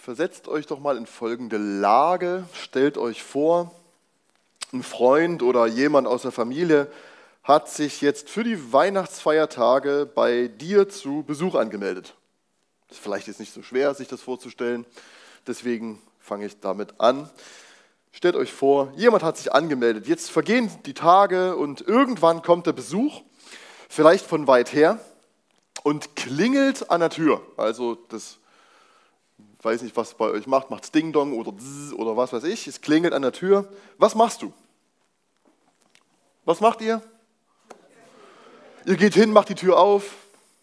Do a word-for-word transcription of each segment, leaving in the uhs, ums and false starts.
Versetzt euch doch mal in folgende Lage. Stellt euch vor, ein Freund oder jemand aus der Familie hat sich jetzt für die Weihnachtsfeiertage bei dir zu Besuch angemeldet. Das ist vielleicht jetzt nicht so schwer, sich das vorzustellen. Deswegen fange ich damit an. Stellt euch vor, jemand hat sich angemeldet. Jetzt vergehen die Tage und irgendwann kommt der Besuch, vielleicht von weit her, und klingelt an der Tür. Also das, ich weiß nicht, was es bei euch macht, macht es Ding-Dong oder Zzz oder was weiß ich. Es klingelt an der Tür. Was machst du? Was macht ihr? Ihr geht hin, macht die Tür auf.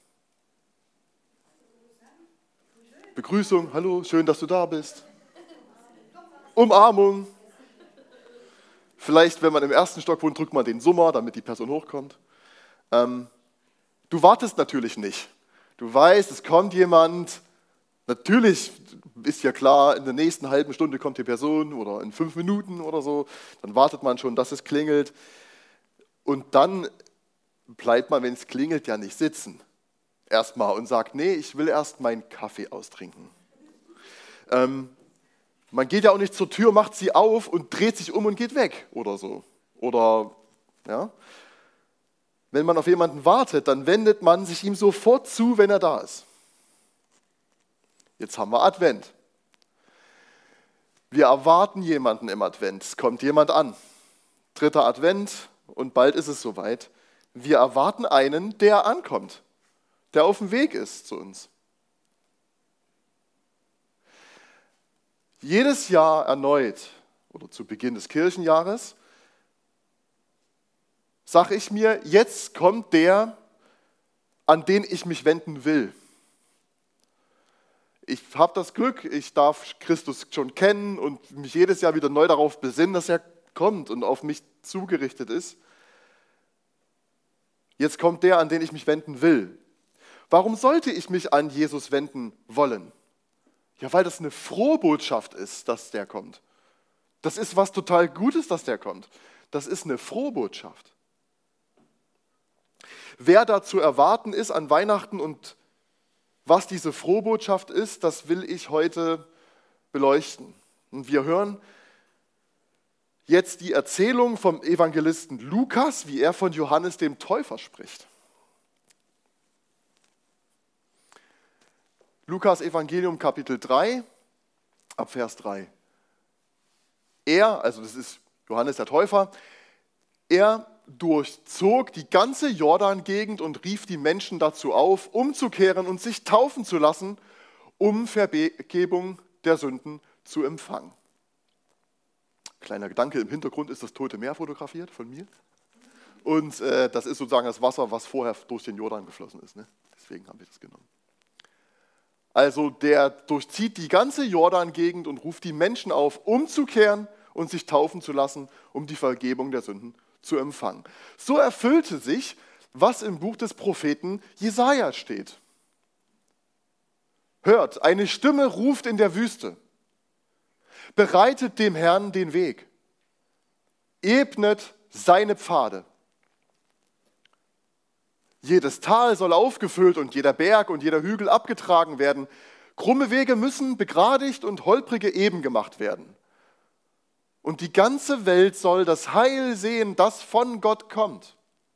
Begrüßung, hallo, schön, dass du da bist. Umarmung. Vielleicht, wenn man im ersten Stock wohnt, drückt man den Summer, damit die Person hochkommt. Ähm, du wartest natürlich nicht. Du weißt, es kommt jemand. Natürlich ist ja klar, in der nächsten halben Stunde kommt die Person oder in fünf Minuten oder so. Dann wartet man schon, dass es klingelt. Und dann bleibt man, wenn es klingelt, ja nicht sitzen. Erstmal und sagt, nee, ich will erst meinen Kaffee austrinken. Ähm, man geht ja auch nicht zur Tür, macht sie auf und dreht sich um und geht weg oder so. Oder, ja. Wenn man auf jemanden wartet, dann wendet man sich ihm sofort zu, wenn er da ist. Jetzt haben wir Advent. Wir erwarten jemanden im Advent. Es kommt jemand an. Dritter Advent und bald ist es soweit. Wir erwarten einen, der ankommt, der auf dem Weg ist zu uns. Jedes Jahr erneut, oder zu Beginn des Kirchenjahres, sage ich mir, jetzt kommt der, an den ich mich wenden will. Ich habe das Glück, ich darf Christus schon kennen und mich jedes Jahr wieder neu darauf besinnen, dass er kommt und auf mich zugerichtet ist. Jetzt kommt der, an den ich mich wenden will. Warum sollte ich mich an Jesus wenden wollen? Ja, weil das eine frohe Botschaft ist, dass der kommt. Das ist was total Gutes, dass der kommt. Das ist eine frohe Botschaft. Wer da zu erwarten ist an Weihnachten und was diese frohe Botschaft ist, das will ich heute beleuchten. Und wir hören jetzt die Erzählung vom Evangelisten Lukas, wie er von Johannes dem Täufer spricht. Lukas Evangelium Kapitel drei, ab Vers drei. Er, also das ist Johannes der Täufer, er durchzog die ganze Jordan-Gegend und rief die Menschen dazu auf, umzukehren und sich taufen zu lassen, um Vergebung der Sünden zu empfangen. Kleiner Gedanke, im Hintergrund ist das Tote Meer fotografiert von mir. Und äh, das ist sozusagen das Wasser, was vorher durch den Jordan geflossen ist. Ne? Deswegen haben wir das genommen. Also der durchzieht die ganze Jordan-Gegend und ruft die Menschen auf, umzukehren und sich taufen zu lassen, um die Vergebung der Sünden zu empfangen. So erfüllte sich, was im Buch des Propheten Jesaja steht. Hört, eine Stimme ruft in der Wüste. Bereitet dem Herrn den Weg. Ebnet seine Pfade. Jedes Tal soll aufgefüllt und jeder Berg und jeder Hügel abgetragen werden. Krumme Wege müssen begradigt und holprige eben gemacht werden. Und die ganze Welt soll das Heil sehen, das von Gott kommt.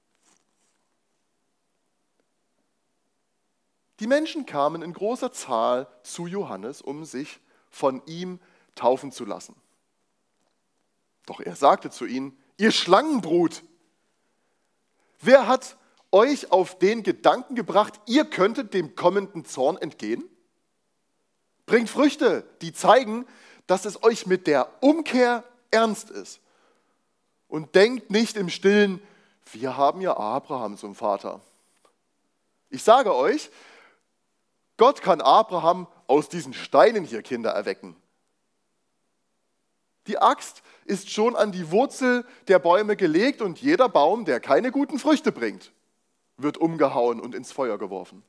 Die Menschen kamen in großer Zahl zu Johannes, um sich von ihm taufen zu lassen. Doch er sagte zu ihnen, ihr Schlangenbrut, wer hat euch auf den Gedanken gebracht, ihr könntet dem kommenden Zorn entgehen? Bringt Früchte, die zeigen, dass es euch mit der Umkehr ernst ist. Und denkt nicht im Stillen, wir haben ja Abraham zum Vater. Ich sage euch, Gott kann Abraham aus diesen Steinen hier Kinder erwecken. Die Axt ist schon an die Wurzel der Bäume gelegt und jeder Baum, der keine guten Früchte bringt, wird umgehauen und ins Feuer geworfen.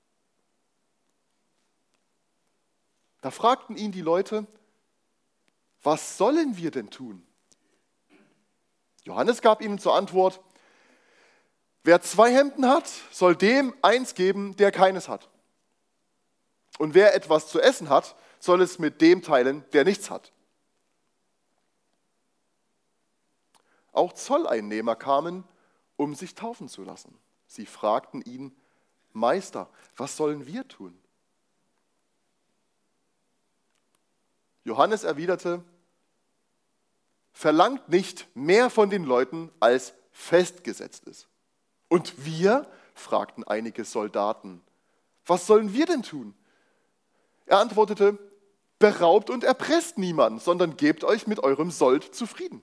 Da fragten ihn die Leute, was sollen wir denn tun? Johannes gab ihnen zur Antwort, wer zwei Hemden hat, soll dem eins geben, der keines hat. Und wer etwas zu essen hat, soll es mit dem teilen, der nichts hat. Auch Zolleinnehmer kamen, um sich taufen zu lassen. Sie fragten ihn: Meister, was sollen wir tun? Johannes erwiderte: Verlangt nicht mehr von den Leuten, als festgesetzt ist. Und wir? Fragten einige Soldaten. Was sollen wir denn tun? Er antwortete: Beraubt und erpresst niemanden, sondern gebt euch mit eurem Sold zufrieden.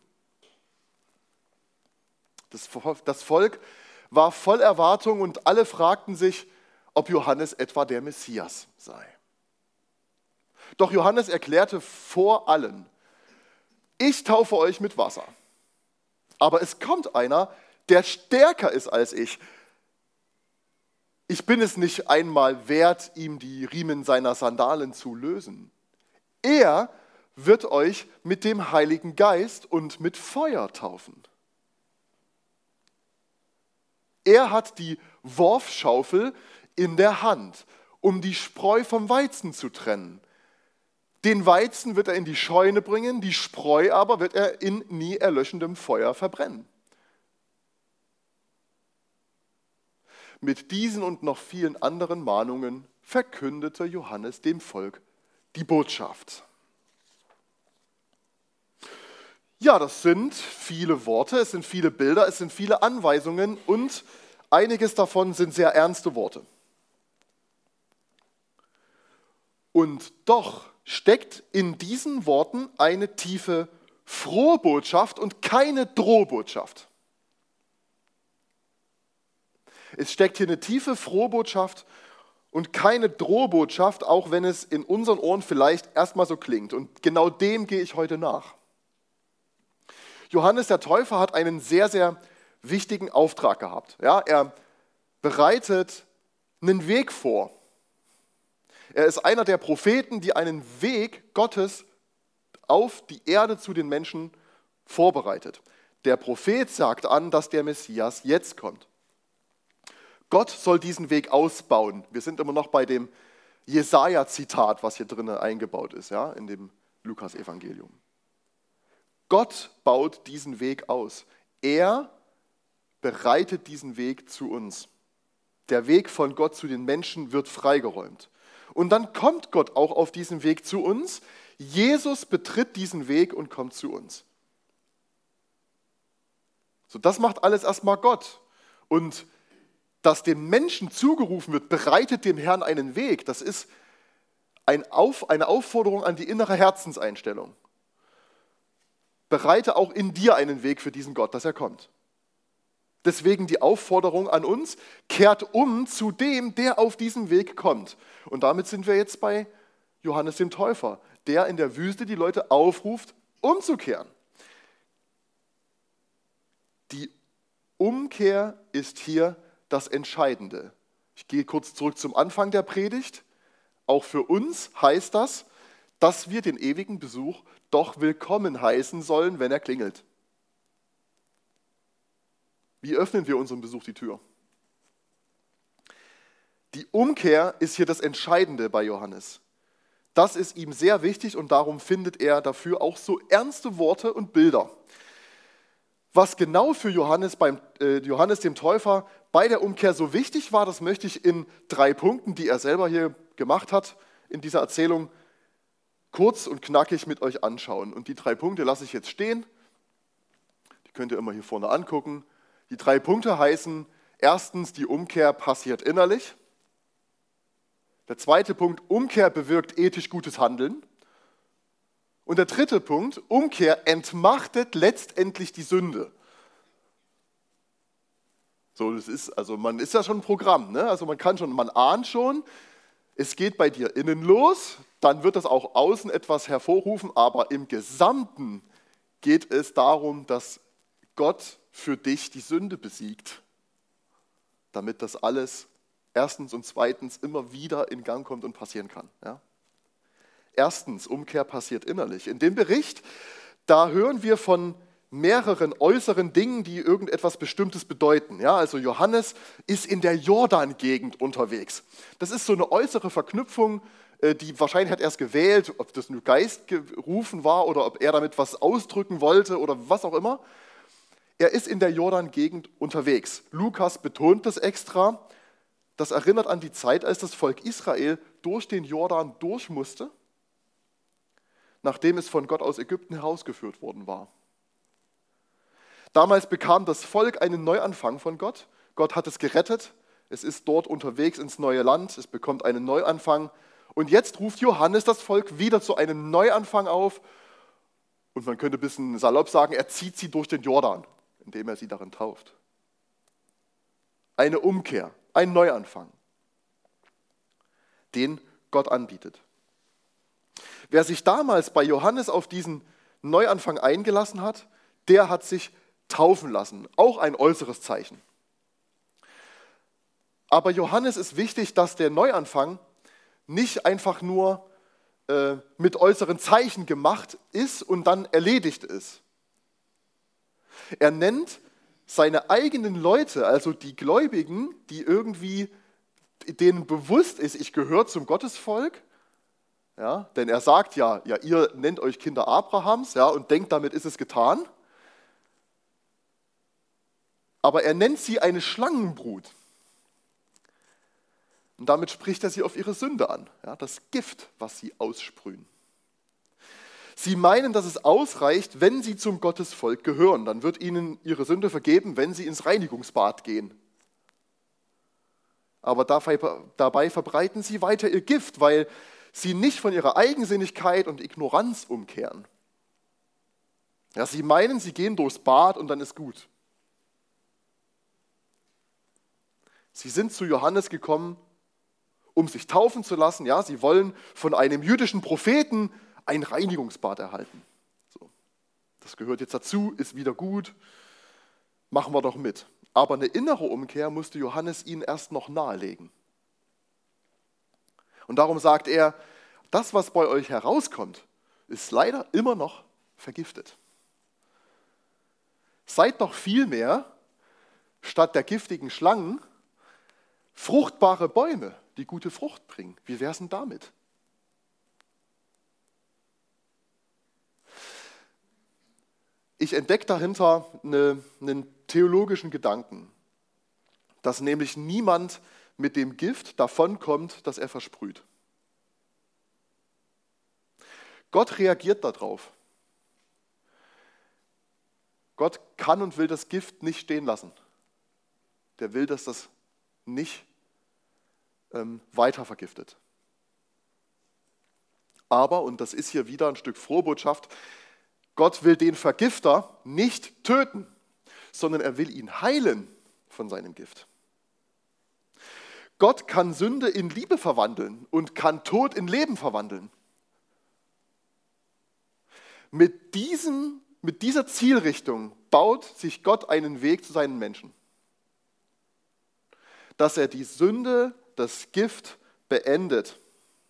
Das Volk war voll Erwartung und alle fragten sich, ob Johannes etwa der Messias sei. Doch Johannes erklärte vor allen: Ich taufe euch mit Wasser, aber es kommt einer, der stärker ist als ich. Ich bin es nicht einmal wert, ihm die Riemen seiner Sandalen zu lösen. Er wird euch mit dem Heiligen Geist und mit Feuer taufen. Er hat die Worfschaufel in der Hand, um die Spreu vom Weizen zu trennen. Den Weizen wird er in die Scheune bringen, die Spreu aber wird er in nie erlöschendem Feuer verbrennen. Mit diesen und noch vielen anderen Mahnungen verkündete Johannes dem Volk die Botschaft. Ja, das sind viele Worte, es sind viele Bilder, es sind viele Anweisungen und einiges davon sind sehr ernste Worte. Und doch steckt in diesen Worten eine tiefe Frohbotschaft und keine Drohbotschaft. Es steckt hier eine tiefe Frohbotschaft und keine Drohbotschaft, auch wenn es in unseren Ohren vielleicht erstmal so klingt. Und genau dem gehe ich heute nach. Johannes der Täufer hat einen sehr, sehr wichtigen Auftrag gehabt. Ja, er bereitet einen Weg vor. Er ist einer der Propheten, die einen Weg Gottes auf die Erde zu den Menschen vorbereitet. Der Prophet sagt an, dass der Messias jetzt kommt. Gott soll diesen Weg ausbauen. Wir sind immer noch bei dem Jesaja-Zitat, was hier drin eingebaut ist, ja, in dem Lukas-Evangelium. Gott baut diesen Weg aus. Er bereitet diesen Weg zu uns. Der Weg von Gott zu den Menschen wird freigeräumt. Und dann kommt Gott auch auf diesen Weg zu uns. Jesus betritt diesen Weg und kommt zu uns. So, das macht alles erstmal Gott. Und dass dem Menschen zugerufen wird, bereitet dem Herrn einen Weg, das ist ein Auf, eine Aufforderung an die innere Herzenseinstellung. Bereite auch in dir einen Weg für diesen Gott, dass er kommt. Deswegen die Aufforderung an uns, kehrt um zu dem, der auf diesen Weg kommt. Und damit sind wir jetzt bei Johannes dem Täufer, der in der Wüste die Leute aufruft, umzukehren. Die Umkehr ist hier das Entscheidende. Ich gehe kurz zurück zum Anfang der Predigt. Auch für uns heißt das, dass wir den ewigen Besuch doch willkommen heißen sollen, wenn er klingelt. Wie öffnen wir unserem Besuch die Tür? Die Umkehr ist hier das Entscheidende bei Johannes. Das ist ihm sehr wichtig und darum findet er dafür auch so ernste Worte und Bilder. Was genau für Johannes, beim, äh, Johannes dem Täufer bei der Umkehr so wichtig war, das möchte ich in drei Punkten, die er selber hier gemacht hat, in dieser Erzählung kurz und knackig mit euch anschauen. Und die drei Punkte lasse ich jetzt stehen. Die könnt ihr immer hier vorne angucken. Die drei Punkte heißen, erstens, die Umkehr passiert innerlich. Der zweite Punkt, Umkehr bewirkt ethisch gutes Handeln. Und der dritte Punkt, Umkehr entmachtet letztendlich die Sünde. So, das ist, also man ist ja schon ein Programm, ne? Also man kann schon, man ahnt schon, es geht bei dir innen los, dann wird das auch außen etwas hervorrufen, aber im Gesamten geht es darum, dass Gott für dich die Sünde besiegt, damit das alles erstens und zweitens immer wieder in Gang kommt und passieren kann. Ja? Erstens, Umkehr passiert innerlich. In dem Bericht, da hören wir von mehreren äußeren Dingen, die irgendetwas Bestimmtes bedeuten. Ja, also Johannes ist in der Jordan-Gegend unterwegs. Das ist so eine äußere Verknüpfung die wahrscheinlich hat er es gewählt, ob das nur Geist gerufen war oder ob er damit was ausdrücken wollte oder was auch immer. Er ist in der Jordan-Gegend unterwegs. Lukas betont das extra. Das erinnert an die Zeit, als das Volk Israel durch den Jordan durch musste, nachdem es von Gott aus Ägypten herausgeführt worden war. Damals bekam das Volk einen Neuanfang von Gott. Gott hat es gerettet. Es ist dort unterwegs ins neue Land. Es bekommt einen Neuanfang. Und jetzt ruft Johannes das Volk wieder zu einem Neuanfang auf. Und man könnte ein bisschen salopp sagen, er zieht sie durch den Jordan, indem er sie darin tauft. Eine Umkehr, ein Neuanfang, den Gott anbietet. Wer sich damals bei Johannes auf diesen Neuanfang eingelassen hat, der hat sich taufen lassen. Auch ein äußeres Zeichen. Aber Johannes ist wichtig, dass der Neuanfang nicht einfach nur äh, mit äußeren Zeichen gemacht ist und dann erledigt ist. Er nennt seine eigenen Leute, also die Gläubigen, die irgendwie denen bewusst ist, ich gehöre zum Gottesvolk, ja, denn er sagt ja, ja, ihr nennt euch Kinder Abrahams, ja, und denkt, damit ist es getan. Aber er nennt sie eine Schlangenbrut. Und damit spricht er sie auf ihre Sünde an, ja, das Gift, was sie aussprühen. Sie meinen, dass es ausreicht, wenn sie zum Gottesvolk gehören. Dann wird ihnen ihre Sünde vergeben, wenn sie ins Reinigungsbad gehen. Aber dabei, dabei verbreiten sie weiter ihr Gift, weil sie nicht von ihrer Eigensinnigkeit und Ignoranz umkehren. Ja, sie meinen, sie gehen durchs Bad und dann ist gut. Sie sind zu Johannes gekommen, um sich taufen zu lassen. Ja, sie wollen von einem jüdischen Propheten ein Reinigungsbad erhalten. So. Das gehört jetzt dazu, ist wieder gut, machen wir doch mit. Aber eine innere Umkehr musste Johannes ihnen erst noch nahelegen. Und darum sagt er, das, was bei euch herauskommt, ist leider immer noch vergiftet. Seid doch vielmehr, statt der giftigen Schlangen, fruchtbare Bäume, die gute Frucht bringen. Wie wäre es denn damit? Ich entdecke dahinter eine, einen theologischen Gedanken, dass nämlich niemand mit dem Gift davonkommt, das er versprüht. Gott reagiert darauf. Gott kann und will das Gift nicht stehen lassen. Der will, dass das nicht ähm, weiter vergiftet. Aber, und das ist hier wieder ein Stück Frohbotschaft, Gott will den Vergifter nicht töten, sondern er will ihn heilen von seinem Gift. Gott kann Sünde in Liebe verwandeln und kann Tod in Leben verwandeln. Mit, diesem, mit dieser Zielrichtung baut sich Gott einen Weg zu seinen Menschen. Dass er die Sünde, das Gift beendet.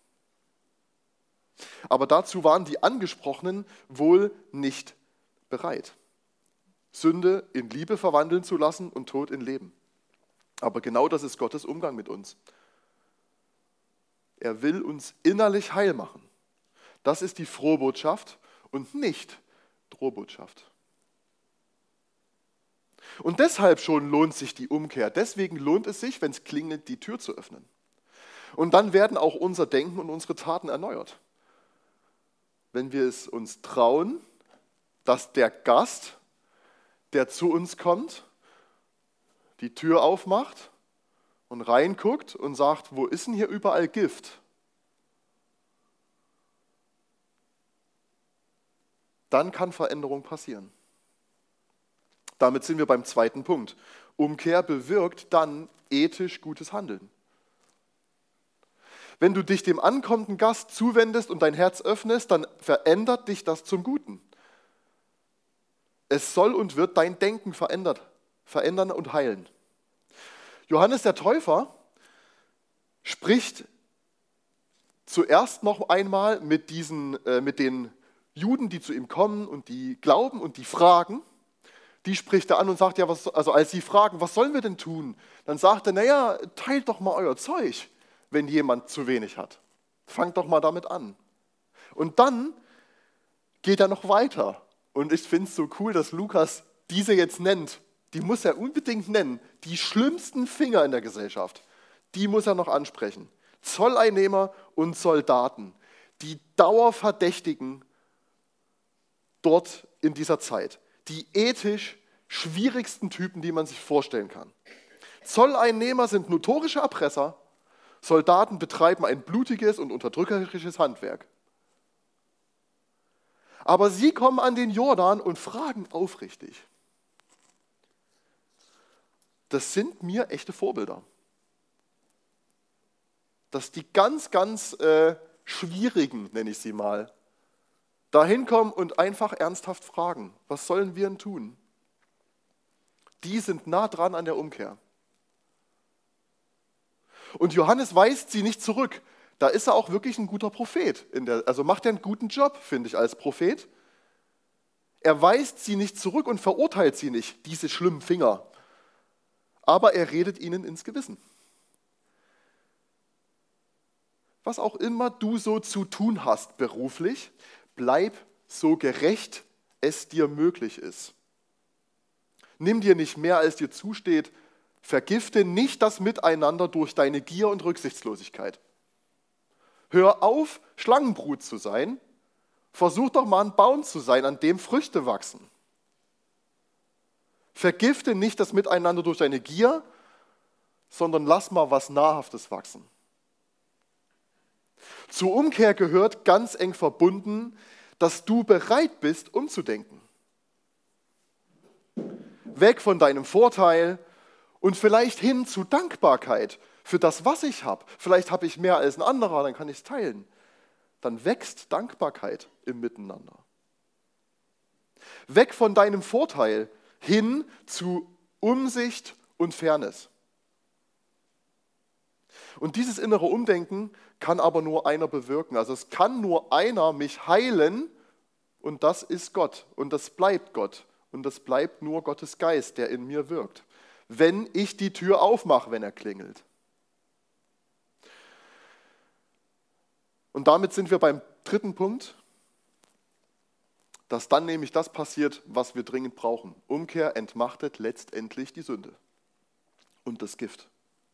Aber dazu waren die Angesprochenen wohl nicht bereit, Sünde in Liebe verwandeln zu lassen und Tod in Leben. Aber genau das ist Gottes Umgang mit uns. Er will uns innerlich heil machen. Das ist die Frohbotschaft und nicht Drohbotschaft. Und deshalb schon lohnt sich die Umkehr. Deswegen lohnt es sich, wenn es klingelt, die Tür zu öffnen. Und dann werden auch unser Denken und unsere Taten erneuert. Wenn wir es uns trauen, dass der Gast, der zu uns kommt, die Tür aufmacht und reinguckt und sagt, wo ist denn hier überall Gift? Dann kann Veränderung passieren. Damit sind wir beim zweiten Punkt. Umkehr bewirkt dann ethisch gutes Handeln. Wenn du dich dem ankommenden Gast zuwendest und dein Herz öffnest, dann verändert dich das zum Guten. Es soll und wird dein Denken verändert, verändern und heilen. Johannes der Täufer spricht zuerst noch einmal mit, diesen, äh, mit den Juden, die zu ihm kommen und die glauben und die fragen. Die spricht er an und sagt, ja, was, also als sie fragen, was sollen wir denn tun? Dann sagt er, naja, teilt doch mal euer Zeug, wenn jemand zu wenig hat. Fang doch mal damit an. Und dann geht er noch weiter. Und ich finde es so cool, dass Lukas diese jetzt nennt. Die muss er unbedingt nennen. Die schlimmsten Finger in der Gesellschaft. Die muss er noch ansprechen. Zolleinnehmer und Soldaten. Die Dauerverdächtigen dort in dieser Zeit. Die ethisch schwierigsten Typen, die man sich vorstellen kann. Zolleinnehmer sind notorische Erpresser. Soldaten betreiben ein blutiges und unterdrückerisches Handwerk. Aber sie kommen an den Jordan und fragen aufrichtig. Das sind mir echte Vorbilder. Dass die ganz, ganz äh, schwierigen, nenne ich sie mal, da hinkommen und einfach ernsthaft fragen, was sollen wir denn tun? Die sind nah dran an der Umkehr. Und Johannes weist sie nicht zurück. Da ist er auch wirklich ein guter Prophet. In der, also macht er einen guten Job, finde ich, als Prophet. Er weist sie nicht zurück und verurteilt sie nicht, diese schlimmen Finger. Aber er redet ihnen ins Gewissen. Was auch immer du so zu tun hast beruflich, bleib so gerecht es dir möglich ist. Nimm dir nicht mehr, als dir zusteht. Vergifte nicht das Miteinander durch deine Gier und Rücksichtslosigkeit. Hör auf, Schlangenbrut zu sein. Versuch doch mal ein Baum zu sein, an dem Früchte wachsen. Vergifte nicht das Miteinander durch deine Gier, sondern lass mal was Nahrhaftes wachsen. Zur Umkehr gehört ganz eng verbunden, dass du bereit bist, umzudenken. Weg von deinem Vorteil und vielleicht hin zu Dankbarkeit für das, was ich habe. Vielleicht habe ich mehr als ein anderer, dann kann ich es teilen. Dann wächst Dankbarkeit im Miteinander. Weg von deinem Vorteil hin zu Umsicht und Fairness. Und dieses innere Umdenken kann aber nur einer bewirken. Also es kann nur einer mich heilen und das ist Gott und das bleibt Gott. Und das bleibt nur Gottes Geist, der in mir wirkt. Wenn ich die Tür aufmache, wenn er klingelt. Und damit sind wir beim dritten Punkt, dass dann nämlich das passiert, was wir dringend brauchen. Umkehr entmachtet letztendlich die Sünde und das Gift.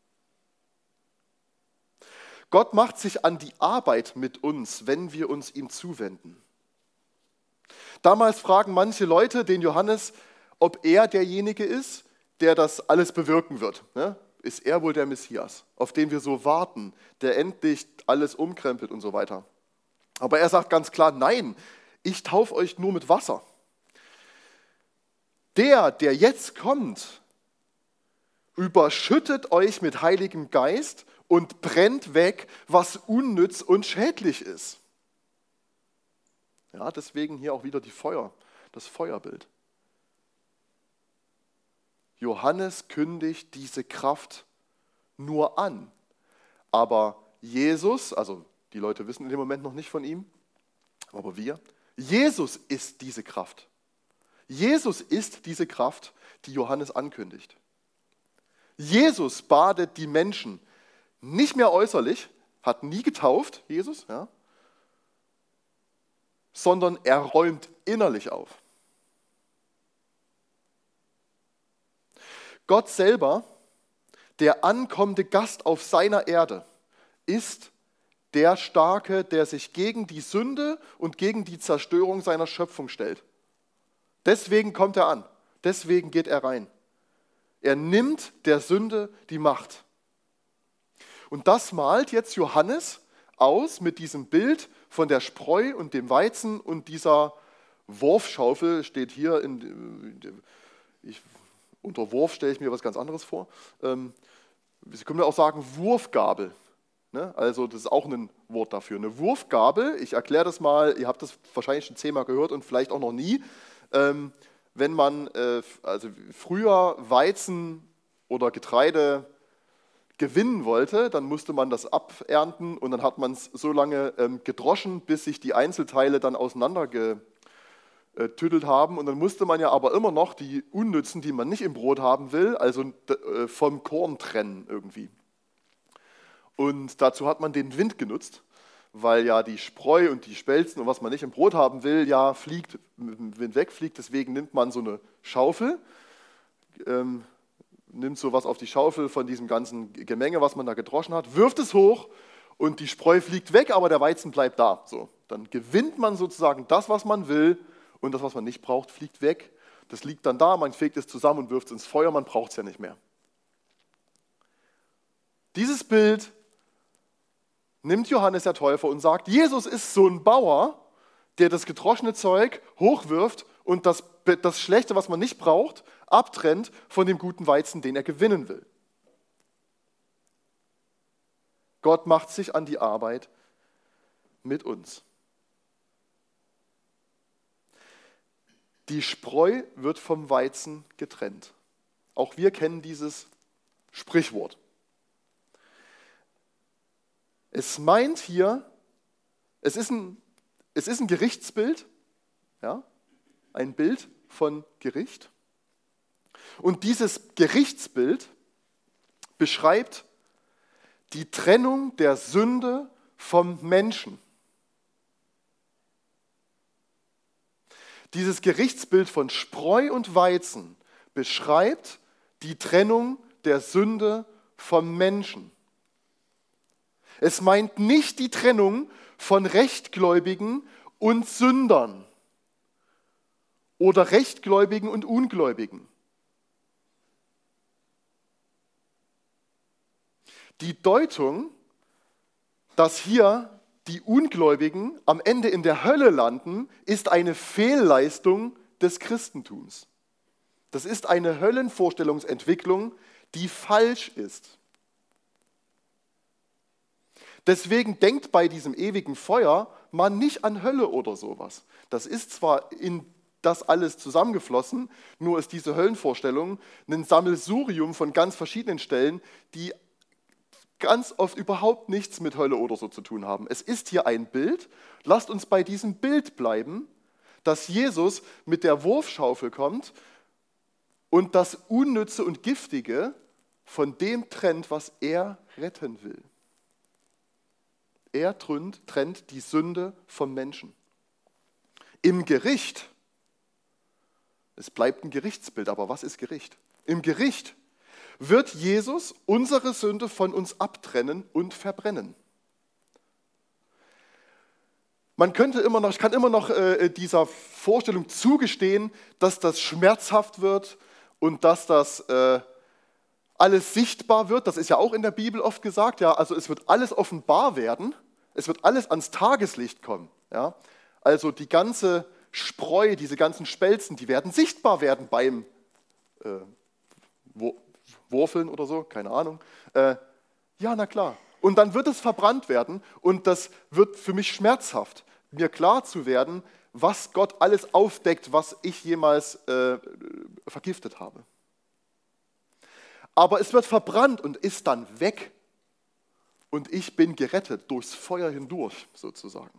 Gott macht sich an die Arbeit mit uns, wenn wir uns ihm zuwenden. Damals fragen manche Leute den Johannes, ob er derjenige ist, der das alles bewirken wird. Ne? Ist er wohl der Messias, auf den wir so warten, der endlich alles umkrempelt und so weiter. Aber er sagt ganz klar, nein, ich taufe euch nur mit Wasser. Der, der jetzt kommt, überschüttet euch mit Heiligem Geist und brennt weg, was unnütz und schädlich ist. Ja, deswegen hier auch wieder die Feuer, das Feuerbild. Johannes kündigt diese Kraft nur an. Aber Jesus, also die Leute wissen in dem Moment noch nicht von ihm, aber wir, Jesus ist diese Kraft. Jesus ist diese Kraft, die Johannes ankündigt. Jesus badet die Menschen nicht mehr äußerlich, hat nie getauft, Jesus, ja, sondern er räumt innerlich auf. Gott selber, der ankommende Gast auf seiner Erde, ist der Starke, der sich gegen die Sünde und gegen die Zerstörung seiner Schöpfung stellt. Deswegen kommt er an, deswegen geht er rein. Er nimmt der Sünde die Macht. Und das malt jetzt Johannes aus mit diesem Bild von der Spreu und dem Weizen und dieser Wurfschaufel, steht hier, in, ich, unter Wurf stelle ich mir was ganz anderes vor. Ähm, Sie können ja auch sagen Wurfgabel. Ne? Also das ist auch ein Wort dafür. Eine Wurfgabel, ich erkläre das mal, ihr habt das wahrscheinlich schon zehnmal gehört und vielleicht auch noch nie. Ähm, wenn man äh, also früher Weizen oder Getreide gewinnen wollte, dann musste man das abernten und dann hat man es so lange ähm, gedroschen, bis sich die Einzelteile dann auseinandergetüttelt haben. Und dann musste man ja aber immer noch die Unnützen, die man nicht im Brot haben will, also äh, vom Korn trennen irgendwie. Und dazu hat man den Wind genutzt, weil ja die Spreu und die Spelzen und was man nicht im Brot haben will, ja fliegt, wenn wegfliegt. Deswegen nimmt man so eine Schaufel, ähm, nimmt sowas auf die Schaufel von diesem ganzen Gemenge, was man da gedroschen hat, wirft es hoch und die Spreu fliegt weg, aber der Weizen bleibt da. So, dann gewinnt man sozusagen das, was man will, und das, was man nicht braucht, fliegt weg. Das liegt dann da, man fegt es zusammen und wirft es ins Feuer, man braucht es ja nicht mehr. Dieses Bild nimmt Johannes der Täufer und sagt, Jesus ist so ein Bauer, der das gedroschene Zeug hochwirft und das, das Schlechte, was man nicht braucht, abtrennt von dem guten Weizen, den er gewinnen will. Gott macht sich an die Arbeit mit uns. Die Spreu wird vom Weizen getrennt. Auch wir kennen dieses Sprichwort. Es meint hier, es ist ein, es ist ein Gerichtsbild, ja, ein Bild von Gericht. Und dieses Gerichtsbild beschreibt die Trennung der Sünde vom Menschen. Dieses Gerichtsbild von Spreu und Weizen beschreibt die Trennung der Sünde vom Menschen. Es meint nicht die Trennung von Rechtgläubigen und Sündern oder Rechtgläubigen und Ungläubigen. Die Deutung, dass hier die Ungläubigen am Ende in der Hölle landen, ist eine Fehlleistung des Christentums. Das ist eine Höllenvorstellungsentwicklung, die falsch ist. Deswegen denkt bei diesem ewigen Feuer man nicht an Hölle oder sowas. Das ist zwar in das alles zusammengeflossen, nur ist diese Höllenvorstellung ein Sammelsurium von ganz verschiedenen Stellen, die ganz oft überhaupt nichts mit Hölle oder so zu tun haben. Es ist hier ein Bild. Lasst uns bei diesem Bild bleiben, dass Jesus mit der Wurfschaufel kommt und das Unnütze und Giftige von dem trennt, was er retten will. Er trennt die Sünde vom Menschen. Im Gericht, es bleibt ein Gerichtsbild, aber was ist Gericht? Im Gericht wird Jesus unsere Sünde von uns abtrennen und verbrennen. Man könnte immer noch, ich kann immer noch äh, dieser Vorstellung zugestehen, dass das schmerzhaft wird und dass das äh, alles sichtbar wird. Das ist ja auch in der Bibel oft gesagt. Ja, also es wird alles offenbar werden. Es wird alles ans Tageslicht kommen. Ja? Also die ganze Spreu, diese ganzen Spelzen, die werden sichtbar werden beim äh, wo, Wurfeln oder so, keine Ahnung. Äh, ja, na klar. Und dann wird es verbrannt werden und das wird für mich schmerzhaft, mir klar zu werden, was Gott alles aufdeckt, was ich jemals äh, vergiftet habe. Aber es wird verbrannt und ist dann weg. Und ich bin gerettet durchs Feuer hindurch, sozusagen.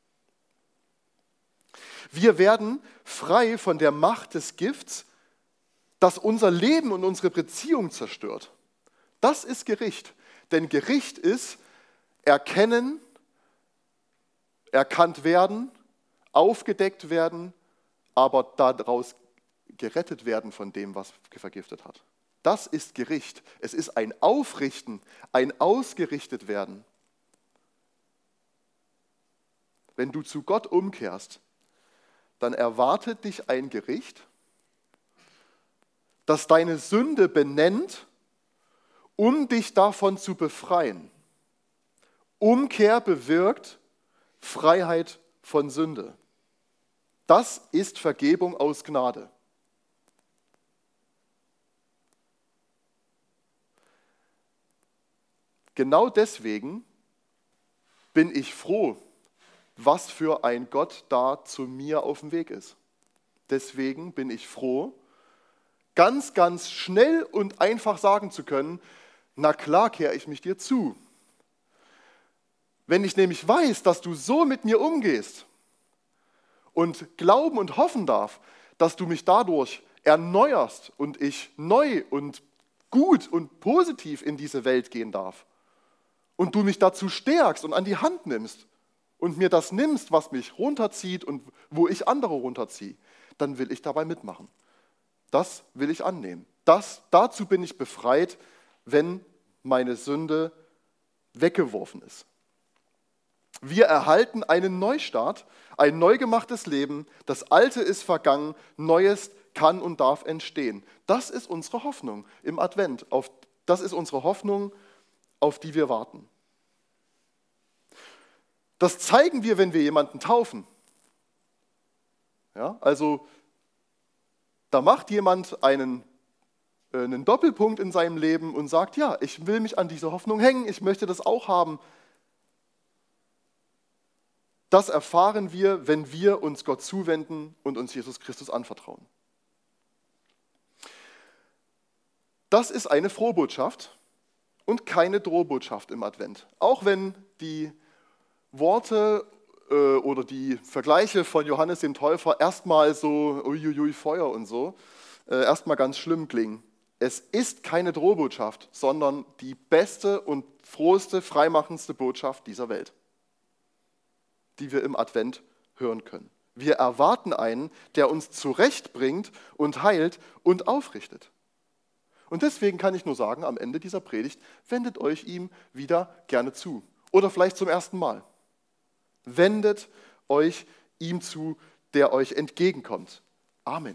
Wir werden frei von der Macht des Gifts, das unser Leben und unsere Beziehung zerstört. Das ist Gericht. Denn Gericht ist erkennen, erkannt werden, aufgedeckt werden, aber daraus gerettet werden von dem, was vergiftet hat. Das ist Gericht. Es ist ein Aufrichten, ein ausgerichtet werden. Wenn du zu Gott umkehrst, dann erwartet dich ein Gericht, das deine Sünde benennt, um dich davon zu befreien. Umkehr bewirkt Freiheit von Sünde. Das ist Vergebung aus Gnade. Genau deswegen bin ich froh, was für ein Gott da zu mir auf dem Weg ist. Deswegen bin ich froh, ganz, ganz schnell und einfach sagen zu können, na klar kehre ich mich dir zu. Wenn ich nämlich weiß, dass du so mit mir umgehst und glauben und hoffen darf, dass du mich dadurch erneuerst und ich neu und gut und positiv in diese Welt gehen darf und du mich dazu stärkst und an die Hand nimmst, und mir das nimmst, was mich runterzieht und wo ich andere runterziehe, dann will ich dabei mitmachen. Das will ich annehmen. Das, dazu bin ich befreit, wenn meine Sünde weggeworfen ist. Wir erhalten einen Neustart, ein neu gemachtes Leben. Das Alte ist vergangen, Neues kann und darf entstehen. Das ist unsere Hoffnung im Advent. Auf, das ist unsere Hoffnung, auf die wir warten. Das zeigen wir, wenn wir jemanden taufen. Ja, also da macht jemand einen, äh, einen Doppelpunkt in seinem Leben und sagt, ja, ich will mich an diese Hoffnung hängen, ich möchte das auch haben. Das erfahren wir, wenn wir uns Gott zuwenden und uns Jesus Christus anvertrauen. Das ist eine Frohbotschaft und keine Drohbotschaft im Advent. Auch wenn die Worte äh, oder die Vergleiche von Johannes dem Täufer erstmal so uiuiui Feuer und so, äh, erstmal ganz schlimm klingen. Es ist keine Drohbotschaft, sondern die beste und froheste, freimachendste Botschaft dieser Welt, die wir im Advent hören können. Wir erwarten einen, der uns zurechtbringt und heilt und aufrichtet. Und deswegen kann ich nur sagen, am Ende dieser Predigt, wendet euch ihm wieder gerne zu. Oder vielleicht zum ersten Mal. Wendet euch ihm zu, der euch entgegenkommt. Amen.